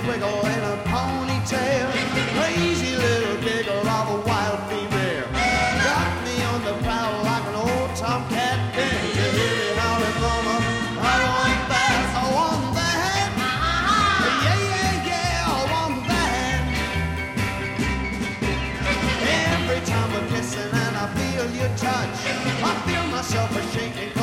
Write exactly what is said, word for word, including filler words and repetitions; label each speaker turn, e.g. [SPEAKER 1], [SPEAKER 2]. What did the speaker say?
[SPEAKER 1] wiggle in a ponytail, crazy little giggle of a wild female. Got me on the prowl like an old tomcat. Can't you hear me howling, mama? I want that, I want that. Yeah, yeah, yeah, I want that. Every time we're kissing and I feel your touch, I feel myself a shaking.